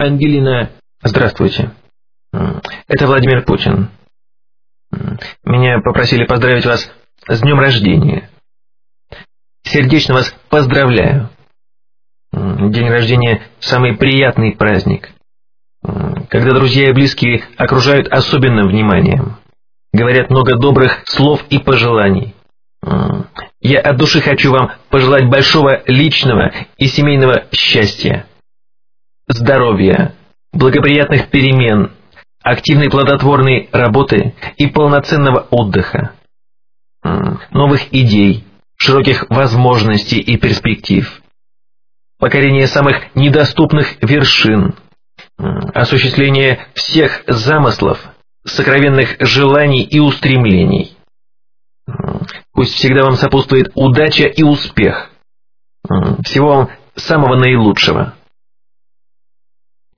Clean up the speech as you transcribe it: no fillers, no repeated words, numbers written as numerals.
Ангелина. Здравствуйте. Это Владимир Путин. Меня попросили поздравить вас с днем рождения. Сердечно вас поздравляю. День рождения – самый приятный праздник, когда друзья и близкие окружают особенным вниманием, говорят много добрых слов и пожеланий. Я от души хочу вам пожелать большого личного и семейного счастья, здоровья, благоприятных перемен, активной плодотворной работы и полноценного отдыха, новых идей, широких возможностей и перспектив, покорения самых недоступных вершин, осуществления всех замыслов, сокровенных желаний и устремлений. Пусть всегда вам сопутствует удача и успех. Всего вам самого наилучшего.